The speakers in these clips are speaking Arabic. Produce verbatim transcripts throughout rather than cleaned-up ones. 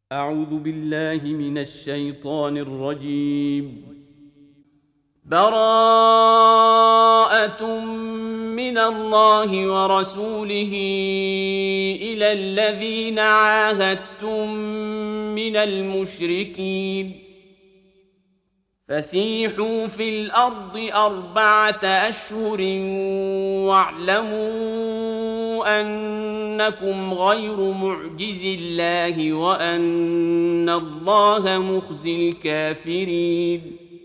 أعوذ بالله من الشيطان الرجيم. براءة من الله ورسوله إلى الذين عاهدتم من المشركين فسيحوا في الأرض أربعة أشهر واعلموا أنكم غير معجز الله وأن الله مخزي الكافرين.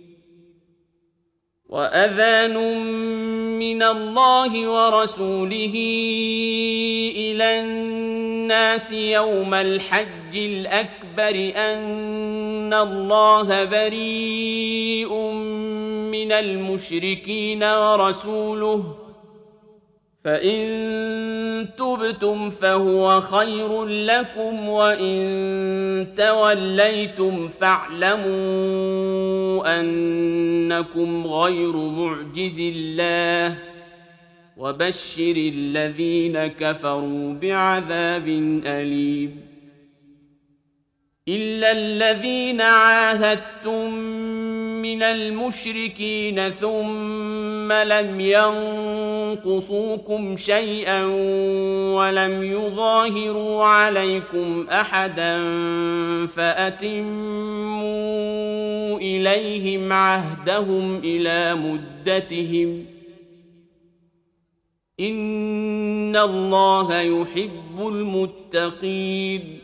وأذان من الله ورسوله إلى الناس يوم الحج الأكبر أن الله بريء من المشركين ورسوله فإن تبتم فهو خير لكم وإن توليتم فاعلموا أنكم غير معجز الله وبشر الذين كفروا بعذاب أليم. إلا الذين عاهدتم من المشركين ثم لم ينقصوكم شيئا ولم يظاهروا عليكم أحدا فأتموا إليهم عهدهم إلى مدتهم إن الله يحب المتقين.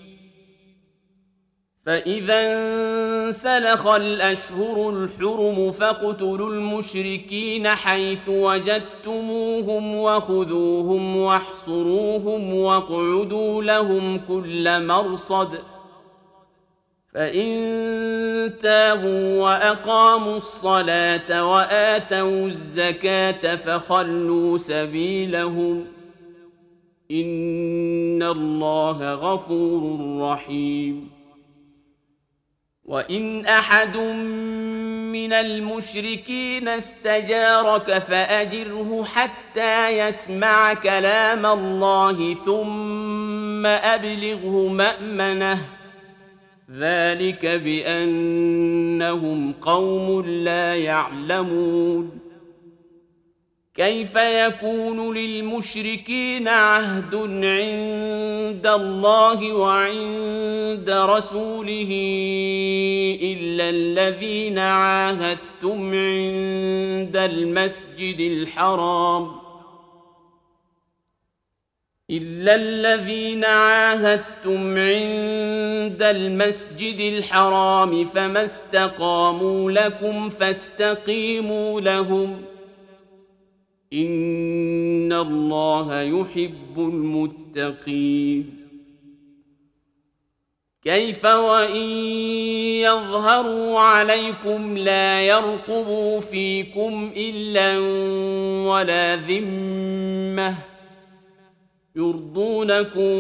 فإذا انسلخ الأشهر الحرم فاقتلوا المشركين حيث وجدتموهم وخذوهم واحصروهم واقعدوا لهم كل مرصد فإن تابوا وأقاموا الصلاة وآتوا الزكاة فخلوا سبيلهم إن الله غفور رحيم. وإن أحد من المشركين استجارك فأجره حتى يسمع كلام الله ثم أبلغه مأمنه ذلك بأنهم قوم لا يعلمون. كيف يكون للمشركين عهد عند الله وعند رسوله إلا الذين عاهدتم عند المسجد الحرام إلا الذين عاهدتم عند المسجد الحرام فما استقاموا لكم فاستقيموا لهم إن الله يحب المتقين. كيف وإن يظهروا عليكم لا يرقبوا فيكم إلا ولا ذمة يرضونكم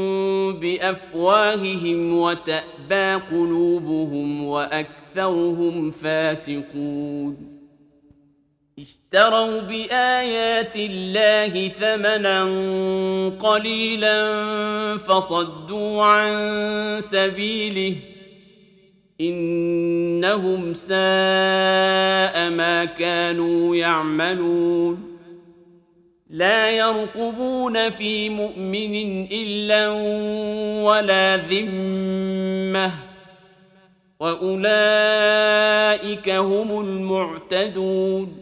بأفواههم وتأبى قلوبهم وأكثرهم فاسقون. اشتروا بآيات الله ثمنا قليلا فصدوا عن سبيله إنهم ساء ما كانوا يعملون. لا يرقبون في مؤمن إلا ولا ذمة وأولئك هم المعتدون.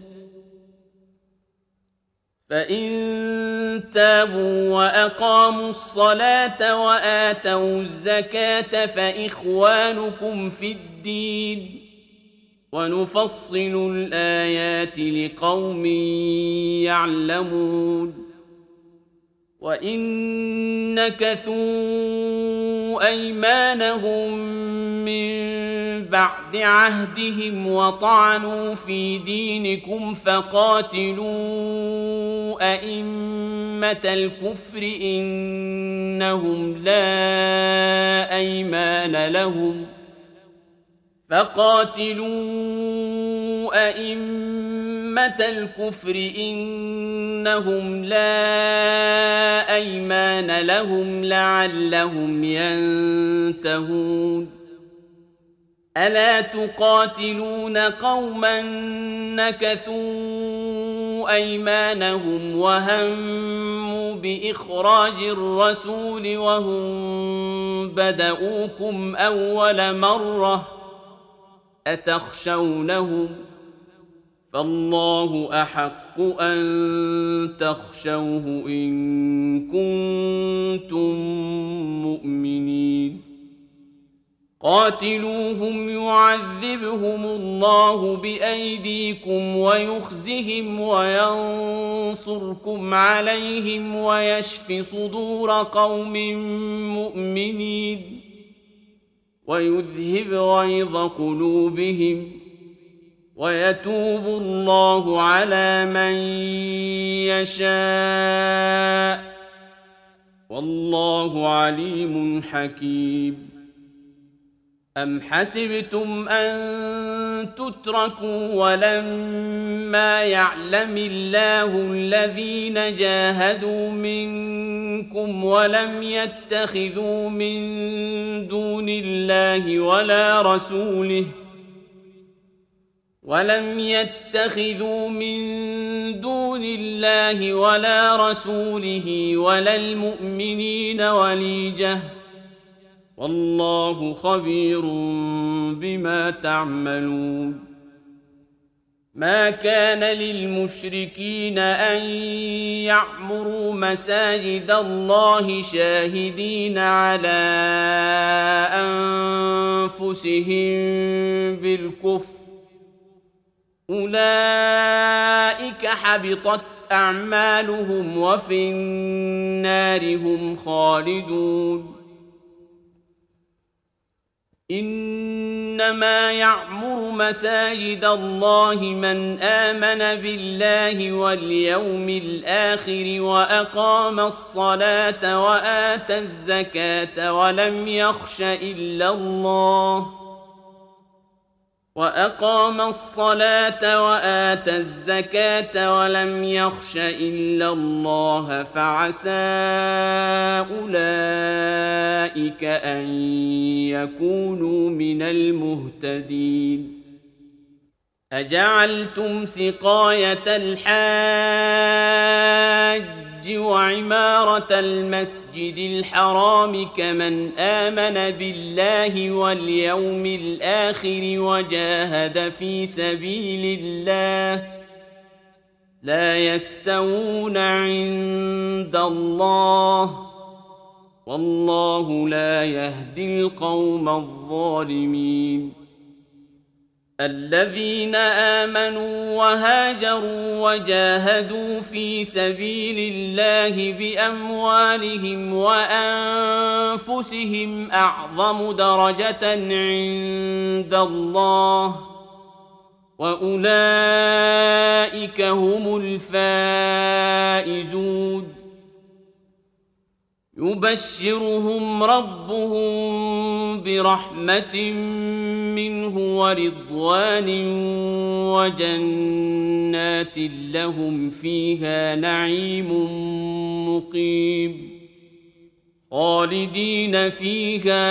فإن تابوا وأقاموا الصلاة وآتوا الزكاة فإخوانكم في الدين ونفصل الآيات لقوم يعلمون. وإن نكثوا أيمانهم من بعد عهدهم وطعنوا في دينكم فقاتلوا أئمة الكفر إنهم لا أيمان لهم فقاتلوا أئمة الكفر إنهم لا أيمان لهم لعلهم ينتهون ألا تقاتلون قوما نكثوا أيمانهم وهموا بإخراج الرسول وهم بدؤوكم أول مرة أتخشونهم فالله أحق أن تخشوه إن كنتم مؤمنين قاتلوهم يعذبهم الله بأيديكم ويخزهم وينصركم عليهم ويشف صدور قوم مؤمنين ويذهب غيظ قلوبهم ويتوب الله على من يشاء والله عليم حكيم أم حسبتم أن تتركوا ولما يعلم الله الذين جاهدوا منكم ولم يتخذوا من دون الله ولا رسوله ولم يتخذوا من دون الله ولا رسوله ولا المؤمنين وليجة والله خبير بما تعملون ما كان للمشركين أن يعمروا مساجد الله شاهدين على أنفسهم بالكفر أولئك حبطت أعمالهم وفي النار هم خالدون إنما يعمر مساجد الله من آمن بالله واليوم الآخر وأقام الصلاة وآتى الزكاة ولم يخش إلا الله وأقام الصلاة وآتى الزكاة ولم يخش إلا الله فعسى أولئك أن يكونوا من المهتدين أجعلتم سقاية الحاج وعمارة المسجد الحرام كمن آمن بالله واليوم الآخر وجاهد في سبيل الله لا يستوون عند الله والله لا يهدي القوم الظالمين الذين آمنوا وهاجروا وجاهدوا في سبيل الله بأموالهم وأنفسهم أعظم درجة عند الله وأولئك هم الفائزون يبشرهم ربهم برحمة منه ورضوان وجنات لهم فيها نعيم مقيم خالدين فيها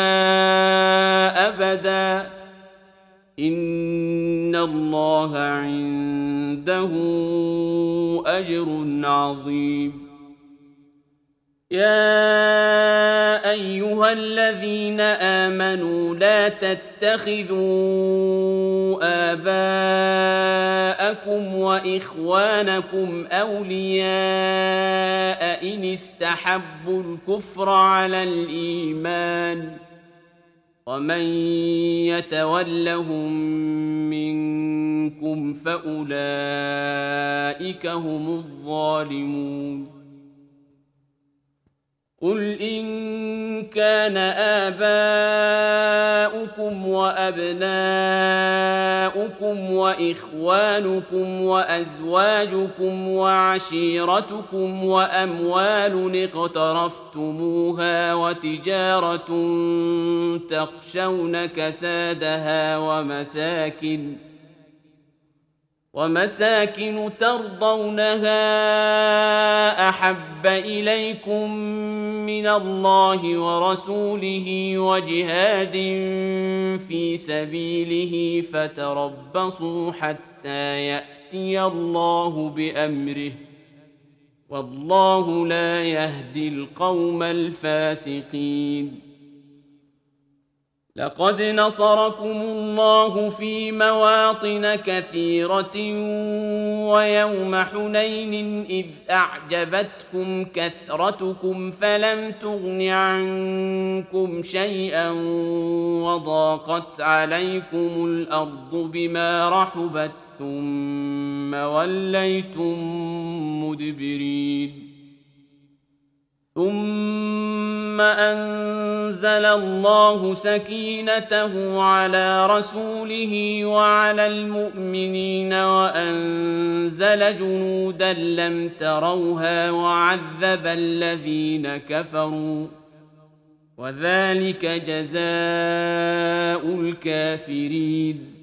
أبدا إن الله عنده أجر عظيم يا أيها الذين آمنوا لا تتخذوا آباءكم وإخوانكم أولياء إن استحبوا الكفر على الإيمان ومن يتولهم منكم فأولئك هم الظالمون قل إن كان إخوانكم وأبناؤكم وإخوانكم وأزواجكم وعشيرتكم وأموال اقترفتموها وتجارة تخشون كسادها ومساكن ومساكن ترضونها أحب إليكم من الله ورسوله وجهاد في سبيله فتربصوا حتى يأتي الله بأمره والله لا يهدي القوم الفاسقين. لقد نصركم الله في مواطن كثيرة ويوم حنين إذ أعجبتكم كثرتكم فلم تغن عنكم شيئا وضاقت عليكم الأرض بما رحبت ثم وليتم مدبرين. ثم أنزل الله سكينته على رسوله وعلى المؤمنين وأنزل جنودا لم تروها وعذب الذين كفروا وذلك جزاء الكافرين.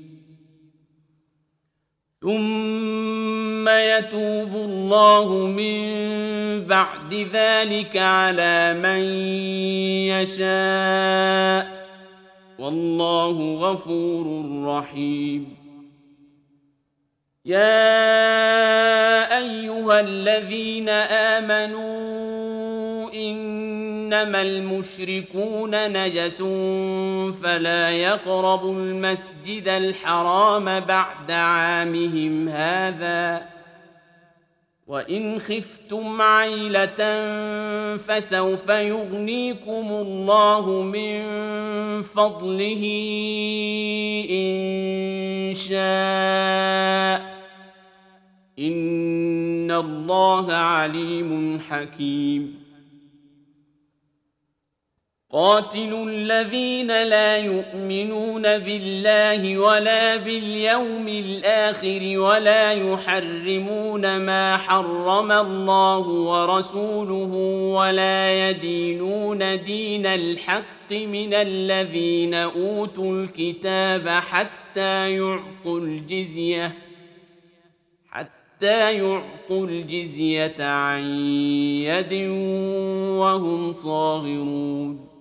ثم يتوب الله من بعد ذلك على من يشاء والله غفور رحيم. يا أيها الذين آمنوا إنما المشركون نجس فلا يقربوا المسجد الحرام بعد عامهم هذا وإن خفتم عيلة فسوف يغنيكم الله من فضله إن شاء إن الله عليم حكيم. قاتلوا الذين لا يؤمنون بالله ولا باليوم الآخر ولا يحرمون ما حرم الله ورسوله ولا يدينون دين الحق من الذين أوتوا الكتاب حتى يعطوا الجزية حتى يعطوا الجزية عن يد وهم صاغرون.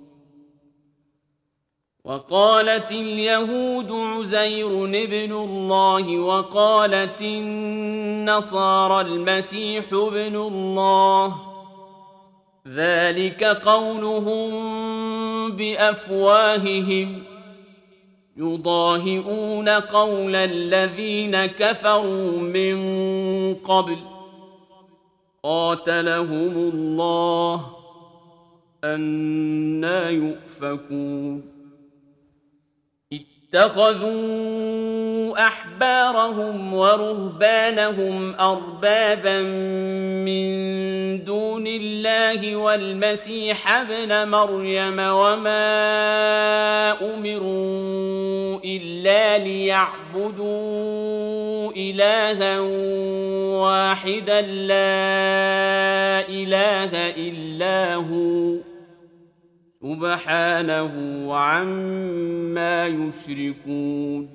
وقالت اليهود عزير ابن الله وقالت النصارى المسيح ابن الله ذلك قولهم بأفواههم يضاهئون قول الذين كفروا من قبل قاتلهم الله أنى يؤفكون. اتخذوا أحبارهم ورهبانهم أربابا من دون الله والمسيح ابن مريم وما أمروا إلا ليعبدوا إلها واحدا لا إله إلا هو سبحانه عما يشركون.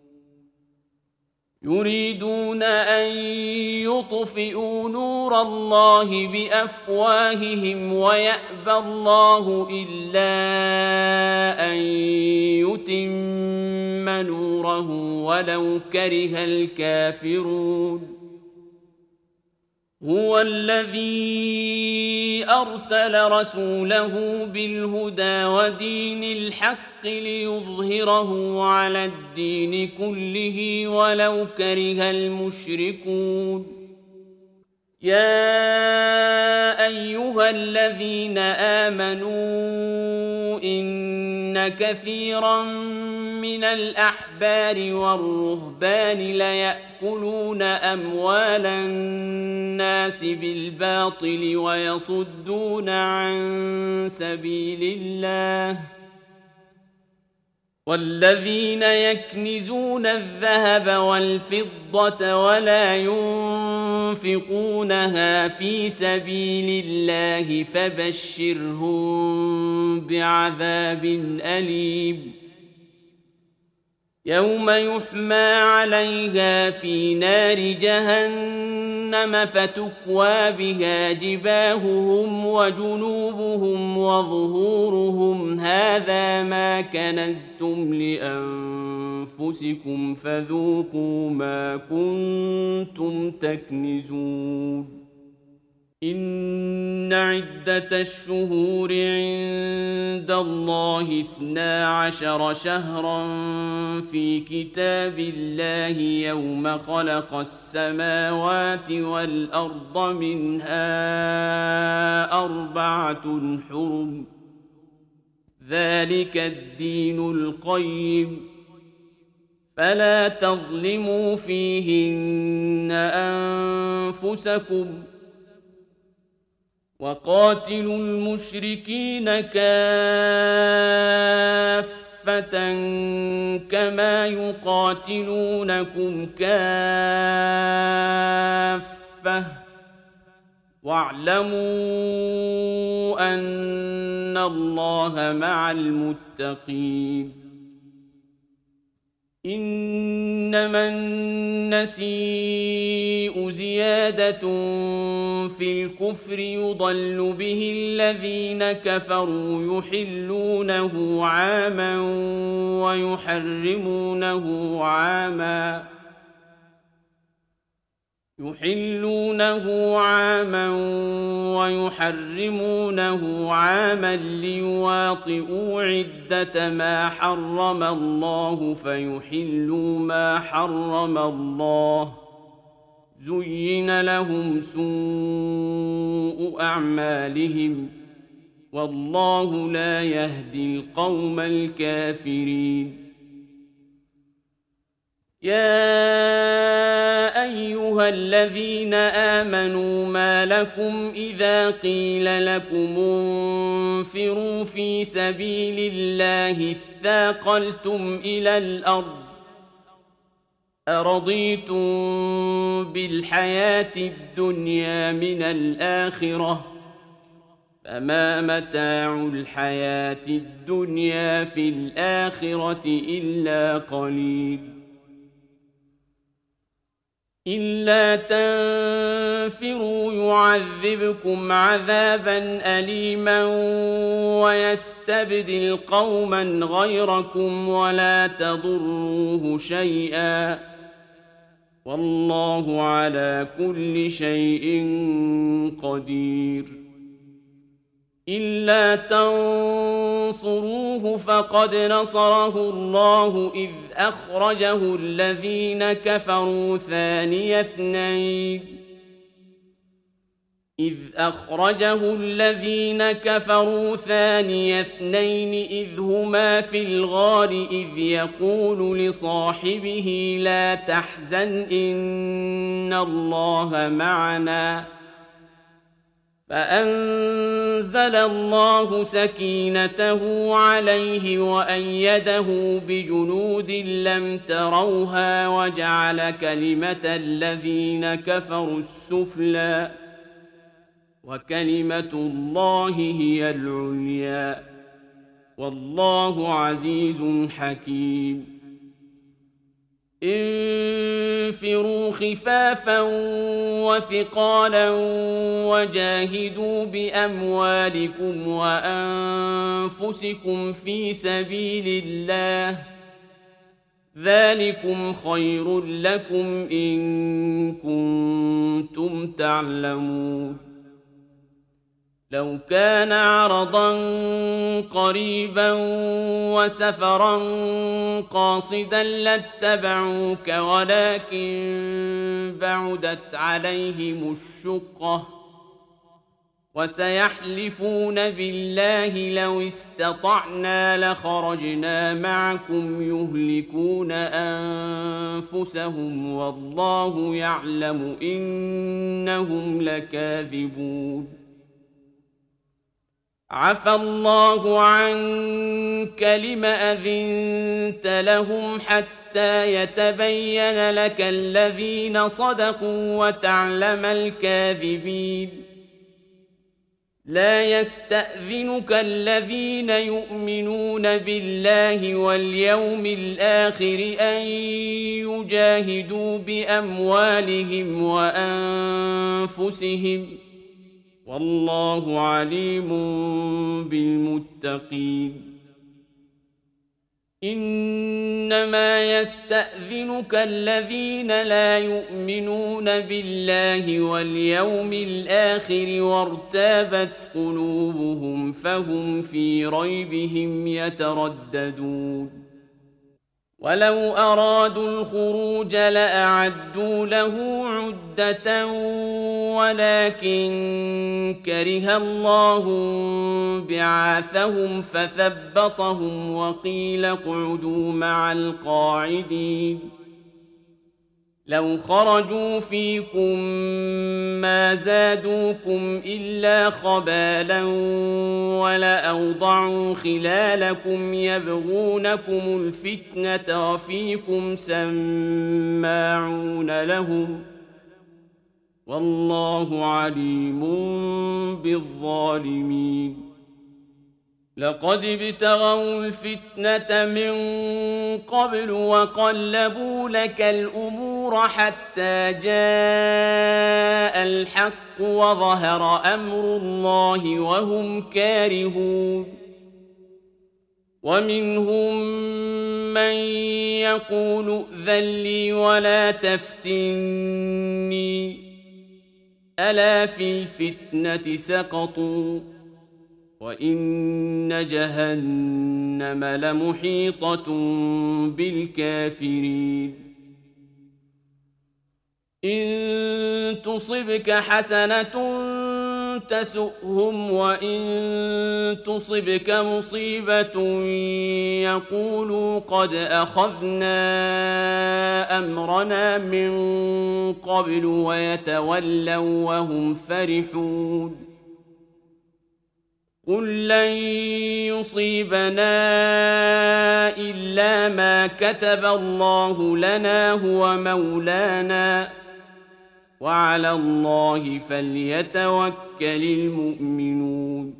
يريدون أن يطفئوا نور الله بأفواههم ويأبى الله إلا أن يتم نوره ولو كره الكافرون. هو الذي أرسل رسوله بالهدى ودين الحق ليظهره على الدين كله ولو كره المشركون. يا أيها الذين آمنوا إن كثيرا من الأحبار والرهبان ليأكلون أموال الناس بالباطل ويصدون عن سبيل الله والذين يكنزون الذهب والفضة ولا ينفقونها في سبيل الله فبشرهم بعذاب أليم يوم يحمى عليها في نار جهنم فتكوى بها جباههم وجنوبهم وظهورهم هذا ما كنزتم لأنفسكم فذوقوا ما كنتم تكنزون إن عدة الشهور عند الله اثنا عشر شهرا في كتاب الله يوم خلق السماوات والأرض منها أربعة حرم ذلك الدين القيم فلا تظلموا فيهن أنفسكم وقاتلوا المشركين كافة كما يقاتلونكم كافة واعلموا أن الله مع المتقين إنما النسيء زيادة في الكفر يضل به الذين كفروا يحلونه عاما ويحرمونه عاما يحلونه عاما ويحرمونه عاما ليواطئوا عدة ما حرم الله فيحلوا ما حرم الله زين لهم سوء أعمالهم والله لا يهدي القوم الكافرين يا أيها الذين آمنوا ما لكم إذا قيل لكم انفروا في سبيل الله اثاقلتم إلى الأرض أرضيتم بالحياة الدنيا من الآخرة فما متاع الحياة الدنيا في الآخرة إلا قليل إلا تنفروا يعذبكم عذابا أليما ويستبدل قوما غيركم ولا تضروه شيئا والله على كل شيء قدير إلا تنصروه فقد نصره الله إذ أخرجه الذين كفروا ثاني اثنين إذ أخرجه الذين كفروا ثاني اثنين إذ هما في الغار إذ يقول لصاحبه لا تحزن إن الله معنا فأنزل الله سكينته عليه وأيده بجنود لم تروها وجعل كلمة الذين كفروا السفلى وكلمة الله هي العليا والله عزيز حكيم انفروا خفافا وثقالا وجاهدوا بأموالكم وأنفسكم في سبيل الله ذلكم خير لكم إن كنتم تعلمون لو كان عرضا قريبا وسفرا قاصدا لاتبعوك ولكن بعدت عليهم الشقة وسيحلفون بالله لو استطعنا لخرجنا معكم يهلكون أنفسهم والله يعلم إنهم لكاذبون عفى الله عنك لم أذنت لهم حتى يتبين لك الذين صدقوا وتعلم الكاذبين لا يستأذنك الذين يؤمنون بالله واليوم الآخر أن يجاهدوا بأموالهم وأنفسهم والله عليم بالمتقين إنما يستأذنك الذين لا يؤمنون بالله واليوم الآخر وارتابت قلوبهم فهم في ريبهم يترددون ولو أرادوا الخروج لأعدوا له عدة ولكن كره الله بعاثهم فثبطهم وقيل اقعدوا مع القاعدين لو خرجوا فيكم ما زادوكم إلا خبالا ولأوضعوا خلالكم يبغونكم الفتنة وفيكم سماعون لهم والله عليم بالظالمين لقد ابتغوا الفتنة من قبل وقلبوا لك الأمور حتى جاء الحق وظهر أمر الله وهم كارهون ومنهم من يقول ائذن لي ولا تفتني ألا في الفتنة سقطوا وإن جهنم لمحيطة بالكافرين إن تصبك حسنة تسؤهم وإن تصبك مصيبة يقولوا قد أخذنا أمرنا من قبل ويتولوا وهم فرحون قل لن يصيبنا إلا ما كتب الله لنا هو مولانا وعلى الله فليتوكل المؤمنون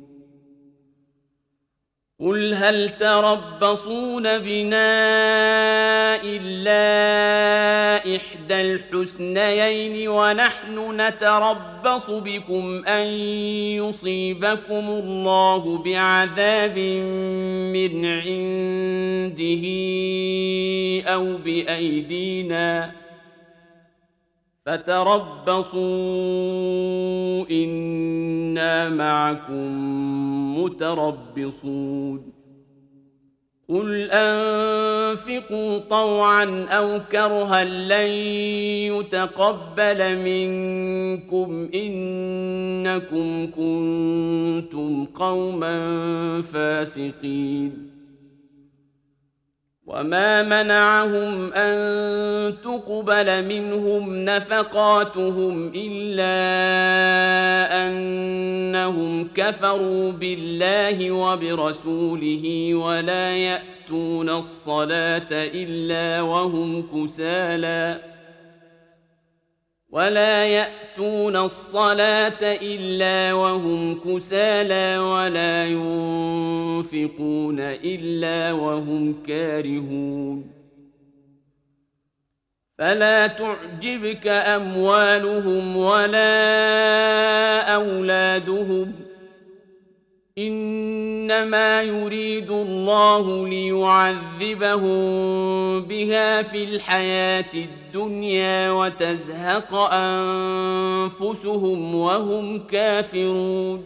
قل هل تربصون بنا إلا إحدى الحسنيين ونحن نتربص بكم أن يصيبكم الله بعذاب من عنده أو بأيدينا فتربصوا إنا معكم متربصون قل أنفقوا طوعا أو كرها لن يتقبل منكم إنكم كنتم قوما فاسقين وما منعهم أن تقبل منهم نفقاتهم إلا أنهم كفروا بالله وبرسوله ولا يأتون الصلاة إلا وهم كسالى ولا يأتون الصلاة إلا وهم كسالى ولا ينفقون إلا وهم كارهون فلا تعجبك أموالهم ولا أولادهم إنما يريد الله ليعذبهم بها في الحياة الدنيا وتزهق أنفسهم وهم كافرون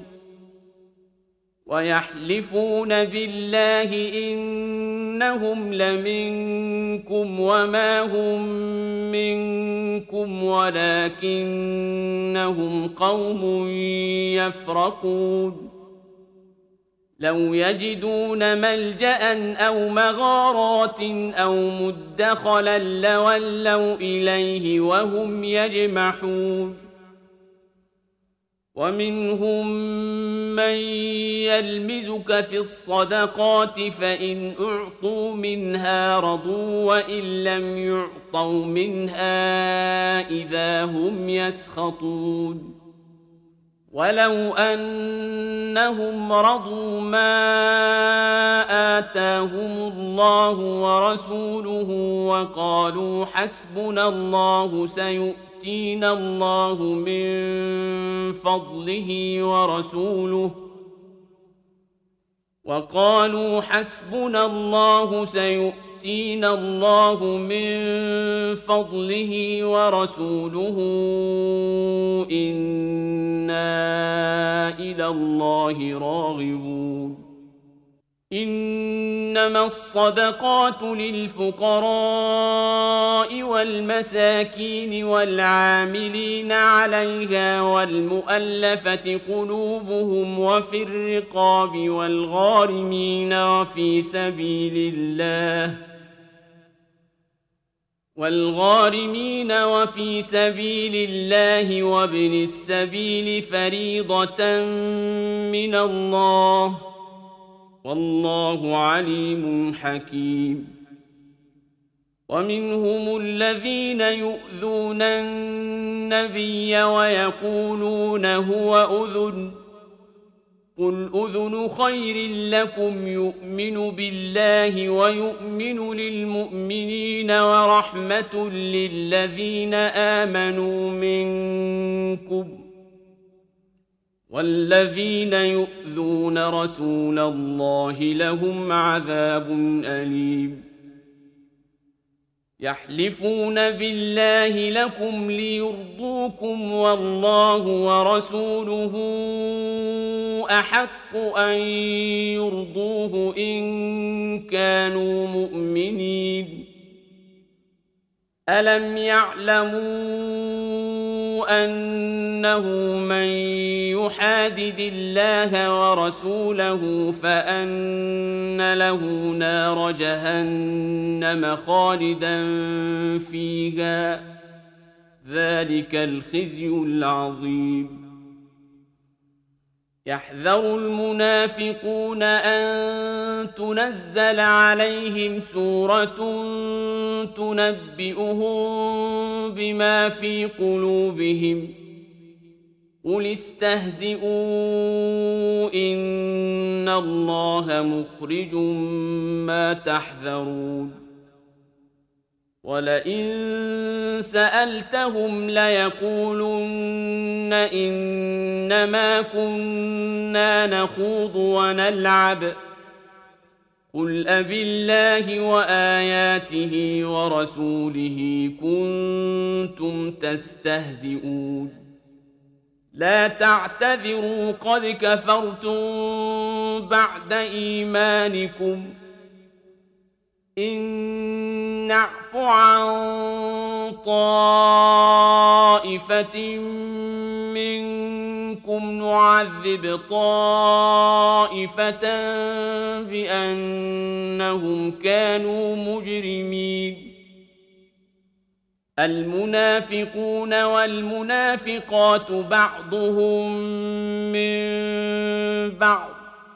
ويحلفون بالله إنهم لمنكم وما هم منكم ولكنهم قوم يفرقون لو يجدون ملجأ أو مغارات أو مدخلا لولوا إليه وهم يجمحون ومنهم من يلمزك في الصدقات فإن أعطوا منها رضوا وإن لم يعطوا منها إذا هم يسخطون ولو أنهم رضوا ما آتاهم الله ورسوله وقالوا حسبنا الله سيؤتينا الله من فضله ورسوله وقالوا حسبنا الله سيؤتينا الله من فضله ورسوله إنا إلى الله راغبون إنما الصدقات للفقراء والمساكين والعاملين عليها والمؤلفة قلوبهم وفي الرقاب والغارمين وفي سبيل الله والغارمين وفي سبيل الله وابن السبيل فريضة من الله والله عليم حكيم ومنهم الذين يؤذون النبي ويقولون هو أذن قل أذن خير لكم يؤمن بالله ويؤمن للمؤمنين ورحمة للذين آمنوا منكم والذين يؤذون رسول الله لهم عذاب أليم يحلفون بالله لكم ليرضوكم والله ورسوله أحق أن يرضوه إن كانوا مؤمنين ألم يعلموا أنه من يحادد الله ورسوله فأن له نار جهنم خالدا فيها ذلك الخزي العظيم يحذر المنافقون أن تنزل عليهم سورة تنبئهم بما في قلوبهم قل استهزئوا إن الله مخرج ما تحذرون ولئن سألتهم ليقولن إنما كنا نخوض ونلعب قل أبالله وآياته ورسوله كنتم تستهزئون لا تعتذروا قد كفرتم بعد إيمانكم إن نعف عن طائفة منكم نعذب طائفة بأنهم كانوا مجرمين المنافقون والمنافقات بعضهم من بعض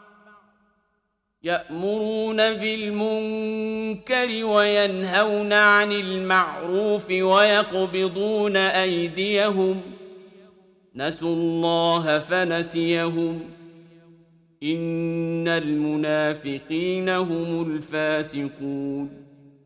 يأمرون بالمنكر وينهون عن المعروف ويقبضون أيديهم نسوا الله فنسيهم إن المنافقين هم الفاسقون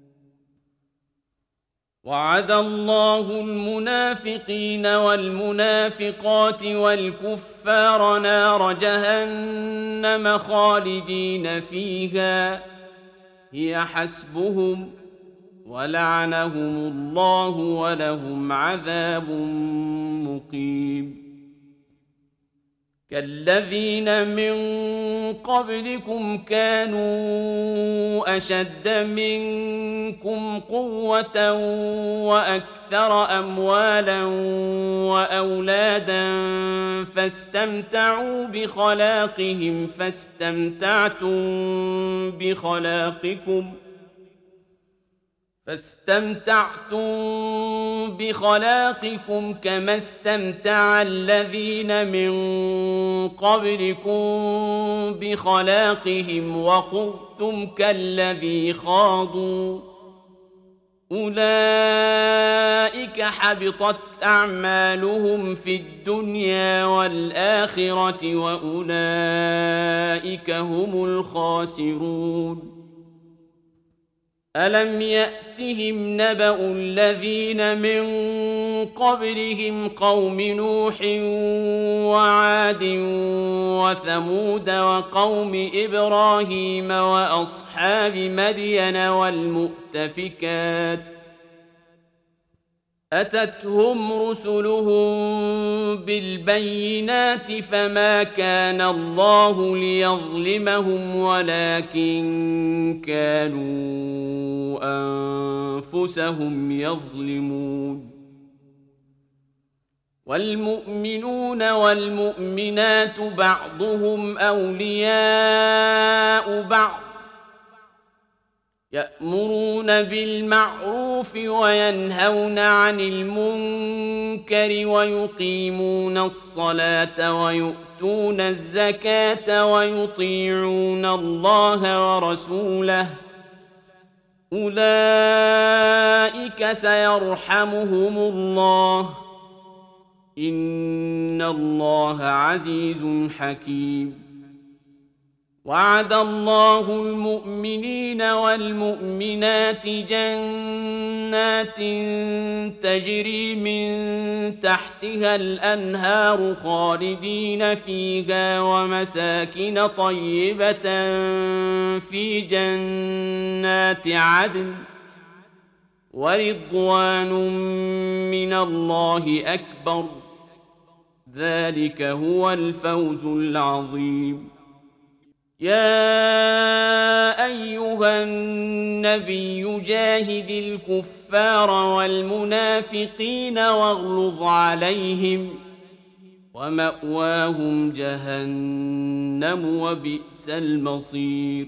وعد الله المنافقين والمنافقات والكفار نار جهنم خالدين فيها هي حسبهم ولعنهم الله ولهم عذاب مقيم كالذين من قبلكم كانوا أشد منكم قوة وأكثر أموالا وأولادا فاستمتعوا بخلاقهم فاستمتعتم بخلاقكم فاستمتعتم بخلاقكم كما استمتع الذين من قبلكم بخلاقهم وخضتم كالذي خاضوا أولئك حبطت أعمالهم في الدنيا والآخرة وأولئك هم الخاسرون ألم يأتهم نبأ الذين من قبلهم قوم نوح وعاد وثمود وقوم إبراهيم وأصحاب مدين والمؤتفكات أتتهم رسلهم بالبينات فما كان الله ليظلمهم ولكن كانوا أنفسهم يظلمون والمؤمنون والمؤمنات بعضهم أولياء بعض يأمرون بالمعروف وينهون عن المنكر ويقيمون الصلاة ويؤتون الزكاة ويطيعون الله ورسوله أولئك سيرحمهم الله إن الله عزيز حكيم وعد الله المؤمنين والمؤمنات جنات تجري من تحتها الأنهار خالدين فيها ومساكن طيبة في جنات عدن ورضوان من الله أكبر ذلك هو الفوز العظيم يا أيها النبي جاهد الكفار والمنافقين واغلظ عليهم ومأواهم جهنم وبئس المصير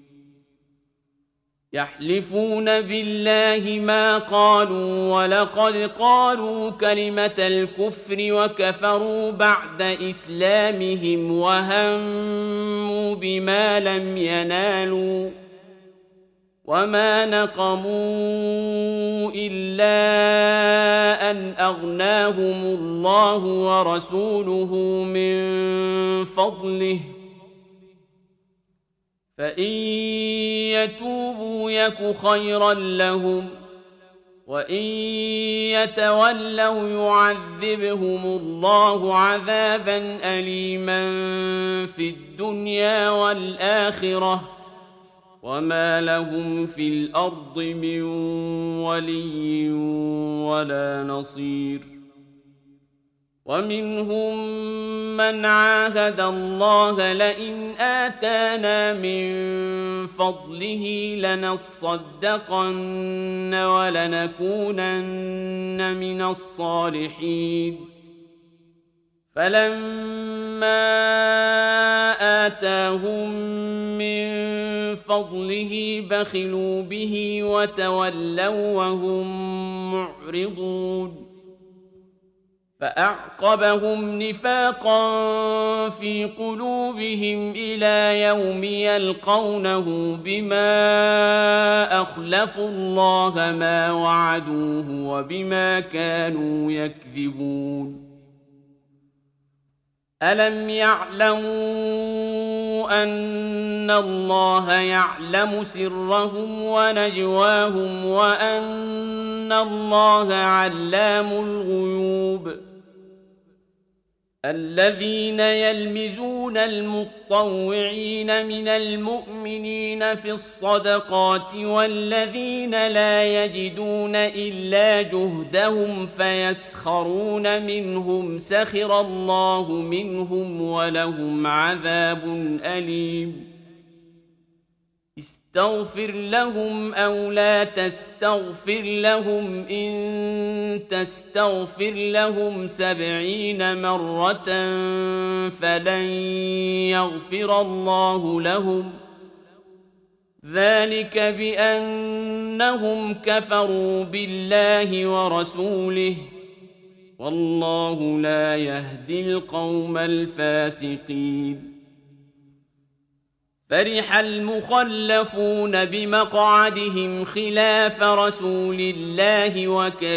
يحلفون بالله ما قالوا ولقد قالوا كلمة الكفر وكفروا بعد إسلامهم وهموا بما لم ينالوا وما نقموا إلا أن أغناهم الله ورسوله من فضله فإن يتوبوا يك خيرا لهم وإن يتولوا يعذبهم الله عذابا أليما في الدنيا والآخرة وما لهم في الأرض من ولي ولا نصير ومنهم من عاهد الله لئن آتانا من فضله لنصدقن ولنكونن من الصالحين فلما آتاهم من فضله بخلوا به وتولوا وهم معرضون فأعقبهم نفاقا في قلوبهم إلى يوم يلقونه بما أخلفوا الله ما وعدوه وبما كانوا يكذبون ألم يعلموا أن الله يعلم سرهم ونجواهم وأن الله علام الغيوب الذين يلمزون المطوعين من المؤمنين في الصدقات والذين لا يجدون إلا جهدهم فيسخرون منهم سخر الله منهم ولهم عذاب أليم استغفر لهم أو لا تستغفر لهم إن تستغفر لهم سبعين مرة فلن يغفر الله لهم ذلك بأنهم كفروا بالله ورسوله والله لا يهدي القوم الفاسقين فرح المخلفون بمقعدهم خلاف رسول الله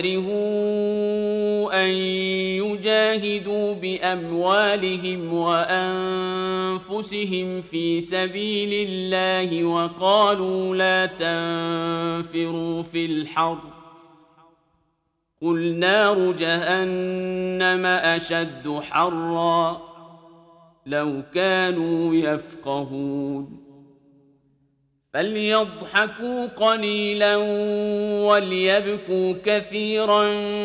وكرهوا أن يجاهدوا بأموالهم وأنفسهم في سبيل الله وقالوا لا تنفروا في الحر قل نار جهنم أشد حرًّا لو كانوا يفقهون فليضحكوا قليلا وليبكوا كثيرا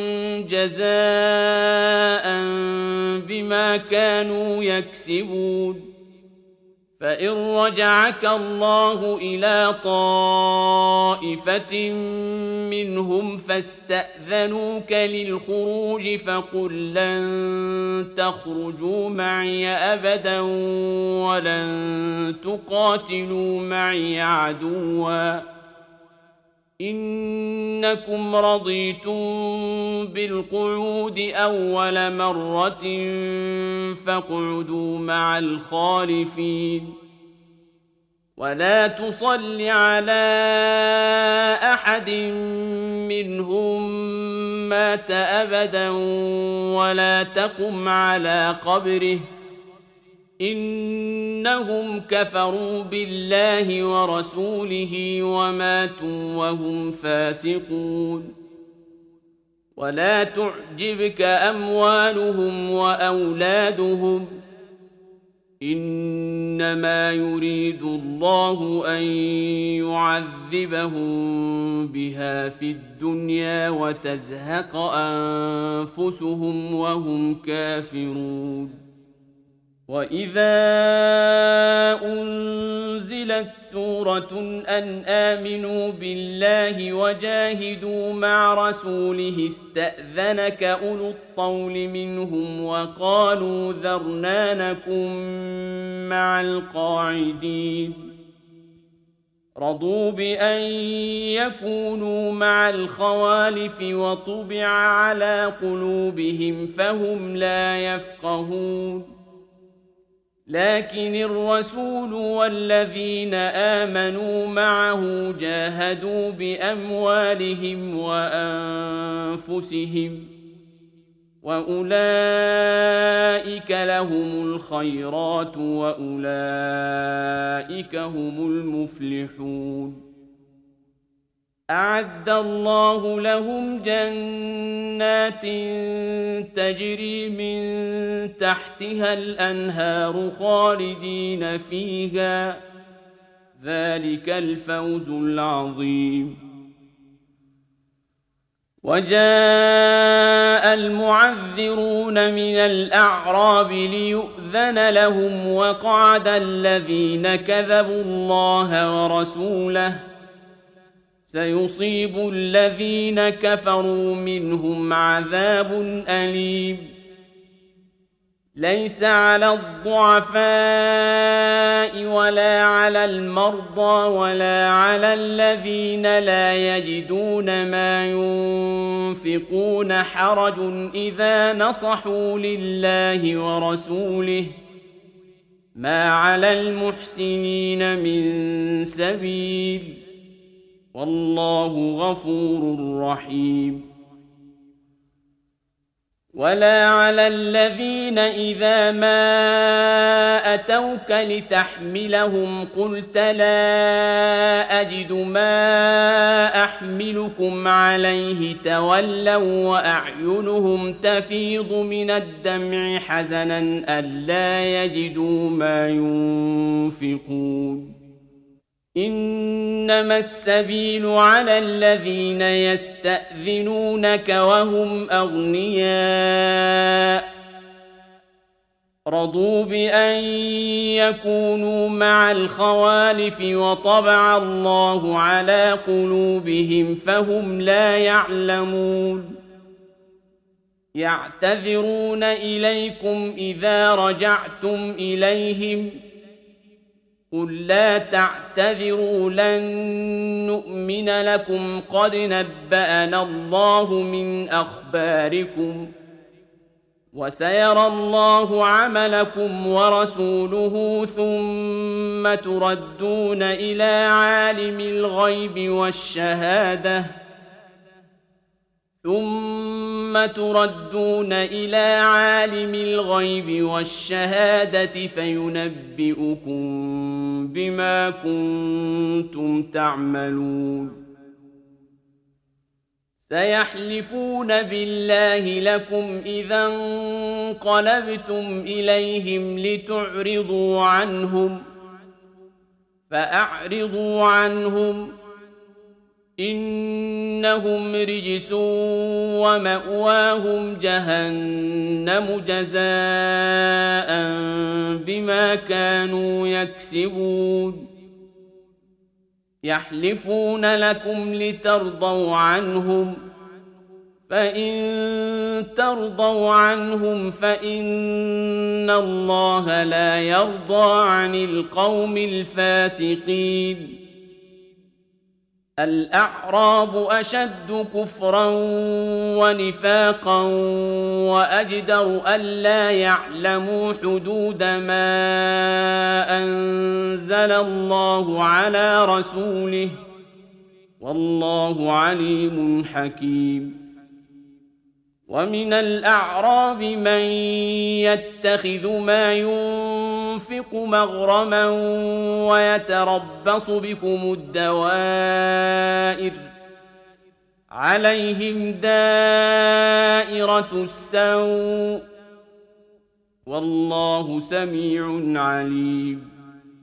جزاء بما كانوا يكسبون فإن رجعك الله إلى طائفة منهم فاستأذنوك للخروج فقل لن تخرجوا معي أبدا ولن تقاتلوا معي عدوا إنكم رضيتم بالقعود أول مرة فاقعدوا مع الخالفين ولا تصل على أحد منهم مات أبدا ولا تقم على قبره إنهم كفروا بالله ورسوله وماتوا وهم فاسقون ولا تعجبك أموالهم وأولادهم إنما يريد الله أن يعذبهم بها في الدنيا وتزهق أنفسهم وهم كافرون وإذا أنزلت سورة أن آمنوا بالله وجاهدوا مع رسوله استأذنك أولو الطول منهم وقالوا ذرنا نكن مع القاعدين رضوا بأن يكونوا مع الخوالف وطبع على قلوبهم فهم لا يفقهون لكن الرسول والذين آمنوا معه جاهدوا بأموالهم وأنفسهم وأولئك لهم الخيرات وأولئك هم المفلحون أعد الله لهم جنات تجري من تحتها الأنهار خالدين فيها ذلك الفوز العظيم وجاء المعذرون من الأعراب ليؤذن لهم وقعد الذين كذبوا الله ورسوله سيصيب الذين كفروا منهم عذاب أليم ليس على الضعفاء ولا على المرضى ولا على الذين لا يجدون ما ينفقون حرج إذا نصحوا لله ورسوله ما على المحسنين من سبيل والله غفور رحيم ولا على الذين إذا ما أتوك لتحملهم قلت لا أجد ما أحملكم عليه تولوا وأعينهم تفيض من الدمع حزنا ألا يجدوا ما ينفقون إنما السبيل على الذين يستأذنونك وهم أغنياء رضوا بأن يكونوا مع الخوالف وطبع الله على قلوبهم فهم لا يعلمون يعتذرون إليكم إذا رجعتم إليهم قل لا تعتذروا لن نؤمن لكم قد نبأنا الله من أخباركم وسيرى الله عملكم ورسوله ثم تردون إلى عالم الغيب والشهادة ثم تردون إلى عالم الغيب والشهادة فينبئكم بما كنتم تعملون سيحلفون بالله لكم إذا انقلبتم إليهم لتعرضوا عنهم فأعرضوا عنهم إنهم رجس ومأواهم جهنم جزاء بما كانوا يكسبون يحلفون لكم لترضوا عنهم فإن ترضوا عنهم فإن الله لا يرضى عن القوم الفاسقين الأعراب أشد كفرا ونفاقا وأجدر ألا يعلموا حدود ما أنزل الله على رسوله والله عليم حكيم ومن الأعراب من يتخذ ما ينفق مغرما ويتربص بكم الدوائر عليهم دائرة السوء والله سميع عليم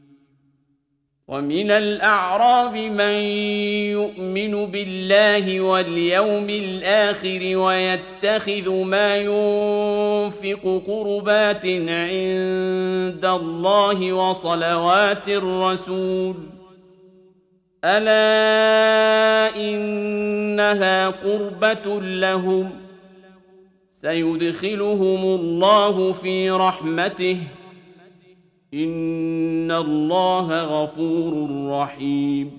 ومن الأعراب من يؤمن بالله واليوم الآخر ويتخذ ما ينفق قربات عند الله وصلوات الرسول ألا إنها قربة لهم سيدخلهم الله في رحمته إن الله غفور رحيم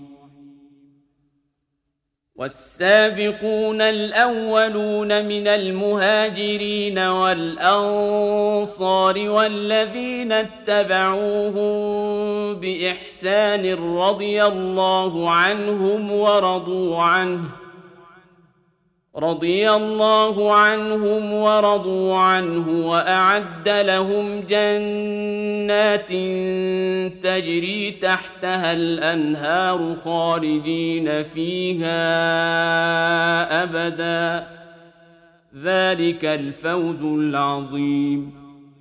والسابقون الأولون من المهاجرين والأنصار والذين اتبعوهم بإحسان رضي الله عنهم ورضوا عنه رضي الله عنهم ورضوا عنه وأعد لهم جنات تجري تحتها الأنهار خالدين فيها أبدا ذلك الفوز العظيم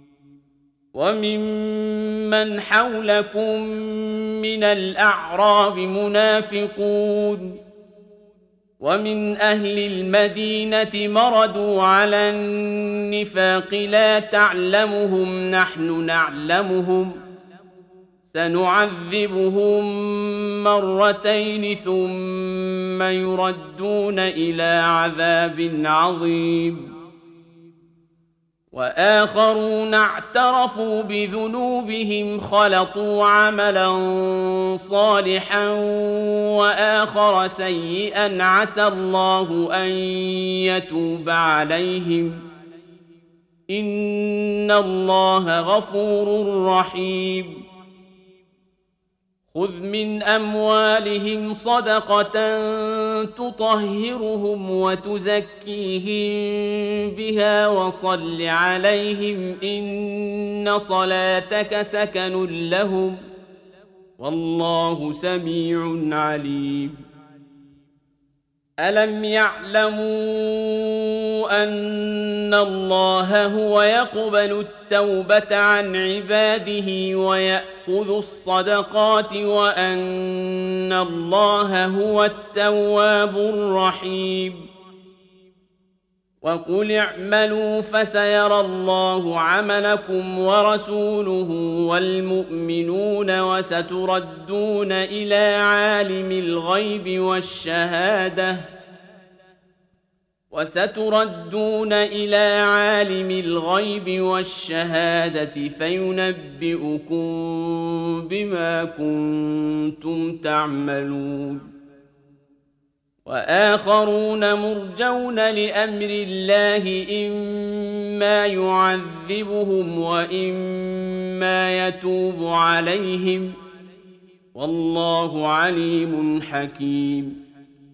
وممن حولكم من الأعراب منافقون ومن أهل المدينة مردوا على النفاق لا تعلمهم نحن نعلمهم سنعذبهم مرتين ثم يردون إلى عذاب عظيم وآخرون اعترفوا بذنوبهم خلطوا عملا صالحا وآخر سيئا عسى الله أن يتوب عليهم إن الله غفور رحيم خذ من أموالهم صدقة تطهرهم وتزكيهم بها وصل عليهم إن صلاتك سكن لهم والله سميع عليم ألم يعلموا أن الله هو يقبل التوبة عن عباده ويأخذ الصدقات وأن الله هو التواب الرحيم وقل اعملوا فسيرى الله عملكم ورسوله والمؤمنون وستردون إلى عالم الغيب والشهادة وستردون إلى عالم الغيب والشهادة فينبئكم بما كنتم تعملون. وآخرون مرجون لأمر الله إما يعذبهم وإما يتوب عليهم والله عليم حكيم.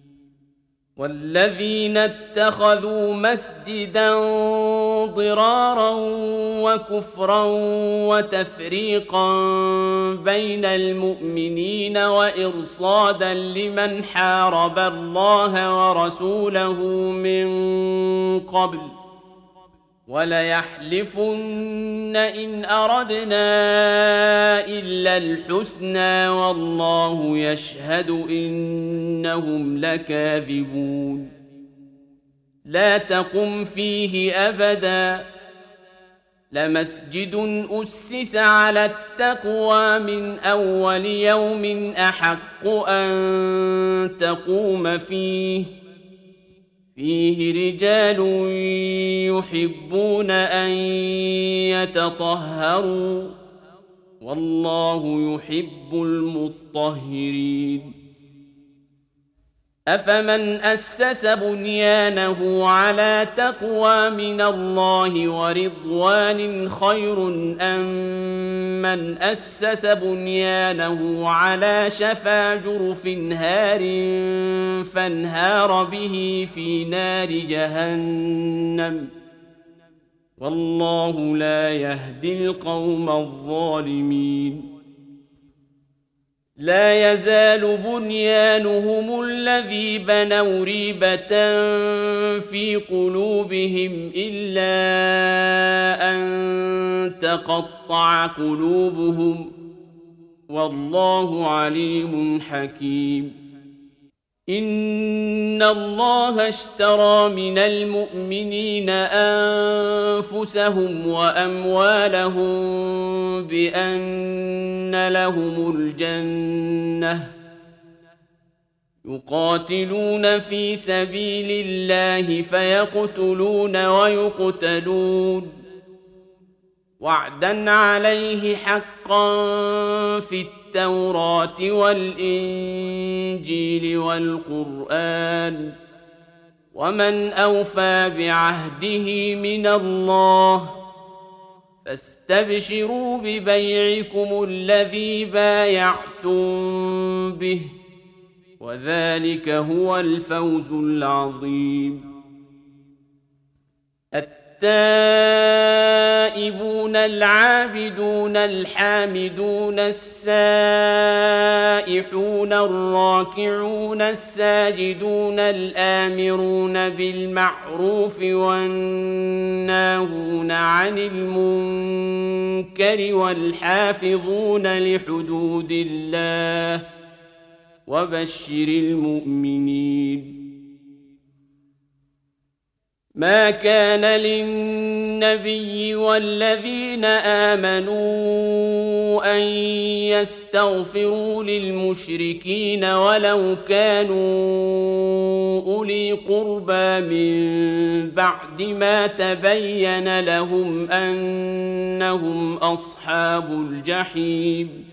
والذين اتخذوا مسجدا ضرارا وكفرا وتفريقا بين المؤمنين وإرصادا لمن حارب الله ورسوله من قبل وليحلفن إن أردنا إلا الحسنى والله يشهد إنهم لكاذبون. لا تقم فيه أبدا لمسجد أسس على التقوى من أول يوم أحق أن تقوم فيه فيه رجال يحبون أن يتطهروا والله يحب المطهرين. أفمن أسس بنيانه على تقوى من الله ورضوان خير أم من أسس بنيانه على شفا جرف هار فانهار به في نار جهنم والله لا يهدي القوم الظالمين. لا يزال بنيانهم الذي بنوا ريبة في قلوبهم إلا أن تقطع قلوبهم والله عليم حكيم. إن الله اشترى من المؤمنين أنفسهم وأموالهم بأن لهم الجنة يقاتلون في سبيل الله فيقتلون ويقتلون وعدا عليه حقا في التوراة والإنجيل والقرآن ومن أوفى بعهده من الله فاستبشروا ببيعكم الذي بايعتم به وذلك هو الفوز العظيم. التائبون العابدون الحامدون السائحون الراكعون الساجدون الآمرون بالمعروف والناهون عن المنكر والحافظون لحدود الله وبشر المؤمنين. ما كان للنبي والذين آمنوا أن يستغفروا للمشركين ولو كانوا أولي قربى من بعد ما تبين لهم أنهم أصحاب الجحيم.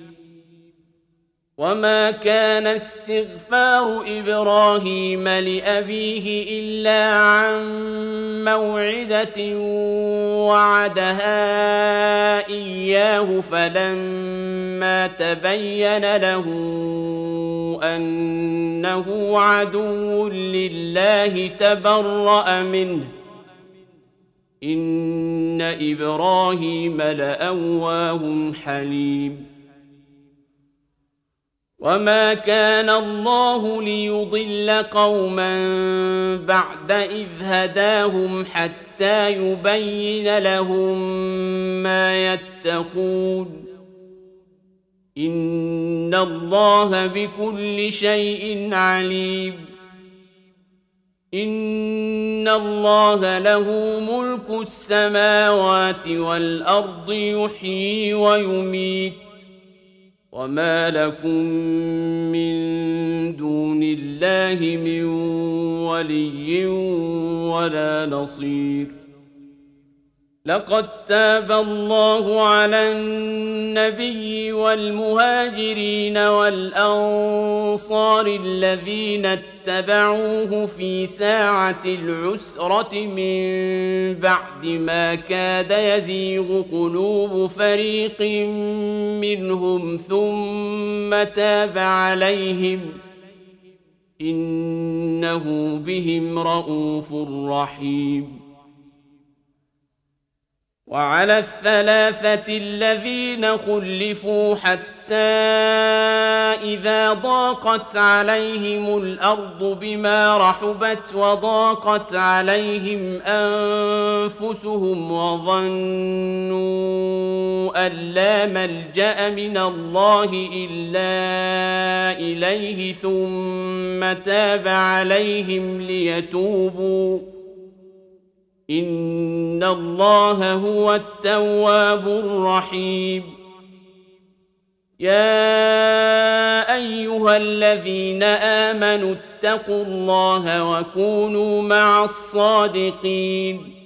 وما كان استغفار إبراهيم لأبيه إلا عن موعدة وعدها إياه فلما تبين له أنه عدو لله تبرأ منه إن إبراهيم لأواه حليم. وما كان الله ليضل قوما بعد إذ هداهم حتى يبين لهم ما يتقون إن الله بكل شيء عليم. إن الله له ملك السماوات والأرض يحيي ويميت وما لكم من دون الله من ولي ولا نصير. لقد تاب الله على النبي والمهاجرين والأنصار الذين اتبعوه في ساعة العسرة من بعد ما كاد يزيغ قلوب فريق منهم ثم تاب عليهم إنه بهم رءوف رحيم. وعلى الثلاثة الذين خلفوا حتى إذا ضاقت عليهم الأرض بما رحبت وضاقت عليهم أنفسهم وظنوا أن لا ملجأ من الله إلا إليه ثم تاب عليهم ليتوبوا إن الله هو التواب الرحيم. يا أيها الذين آمنوا اتقوا الله وكونوا مع الصادقين.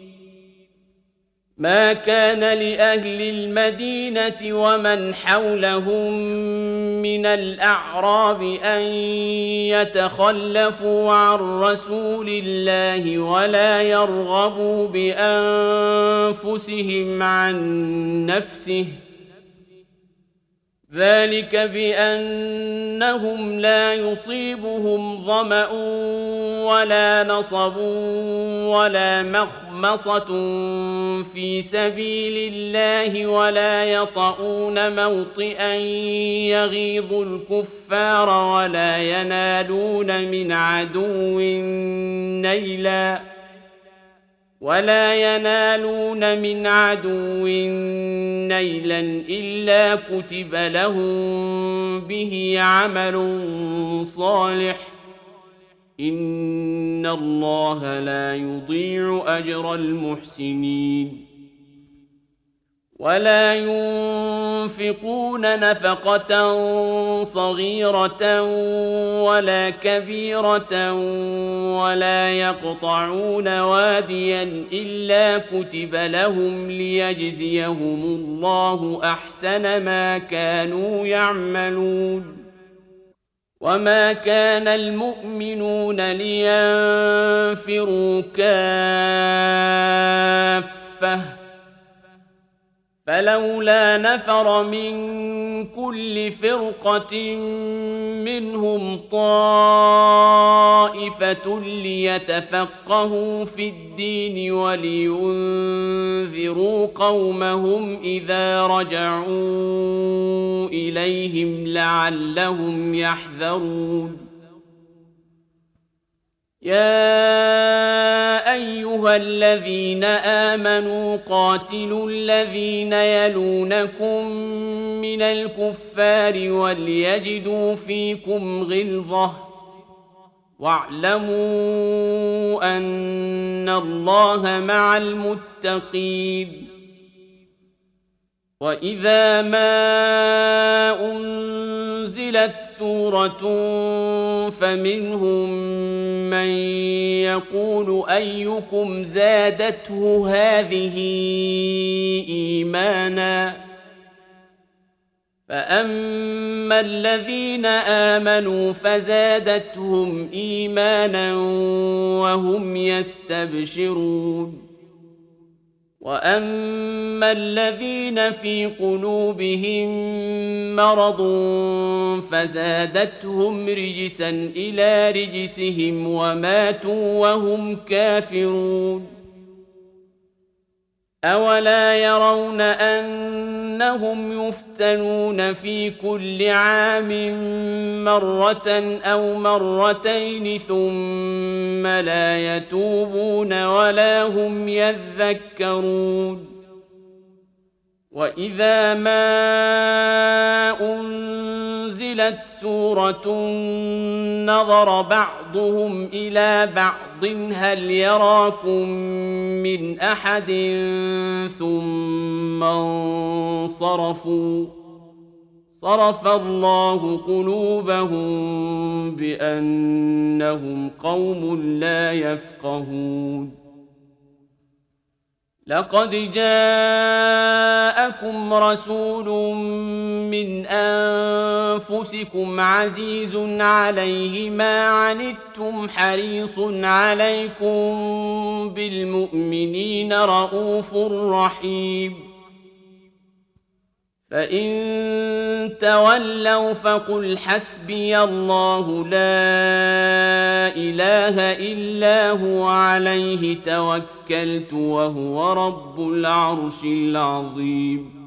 ما كان لأهل المدينة ومن حولهم من الأعراب أن يتخلفوا عن رسول الله ولا يرغبوا بأنفسهم عن نفسه ذلك بأنهم لا يصيبهم ظمأ ولا نصب ولا مخمصة في سبيل الله ولا يطؤون موطئا يغيظ الكفار ولا ينالون من عدو نيلا ولا ينالون من عدو نيلا إلا كتب لهم به عمل صالح إن الله لا يضيع أجر المحسنين. ولا ينفقون نفقة صغيرة ولا كبيرة ولا يقطعون واديا إلا كتب لهم ليجزيهم الله أحسن ما كانوا يعملون. وما كان المؤمنون لينفروا كافة فلولا نفر من كل فرقة منهم طائفة ليتفقهوا في الدين ولينذروا قومهم إذا رجعوا إليهم لعلهم يحذرون. يا أيها الذين آمنوا قاتلوا الذين يلونكم من الكفار وليجدوا فيكم غلظة واعلموا أن الله مع المتقين. وإذا ما أنزلت سورة فمنهم من يقول أيكم زادته هذه إيمانا فأما الذين آمنوا فزادتهم إيمانا وهم يستبشرون. وأما الذين في قلوبهم مرض فزادتهم رجسا إلى رجسهم وماتوا وهم كافرون. أولا يرون أنهم يفتنون في كل عام مرة أو مرتين ثم لا يتوبون ولا هم يذكرون. وإذا ما أنزلت سورة نظر بعضهم إلى بعض هل يراكم من أحد ثم انصرفوا صرف الله قلوبهم بأنهم قوم لا يفقهون لقد جاءكم رسول من أنفسكم عزيز عليه ما عنتم حريص عليكم بالمؤمنين رءوف رحيم فإن تولوا فقل حسبي الله لا إله إلا هو عليه توكلت وهو رب العرش العظيم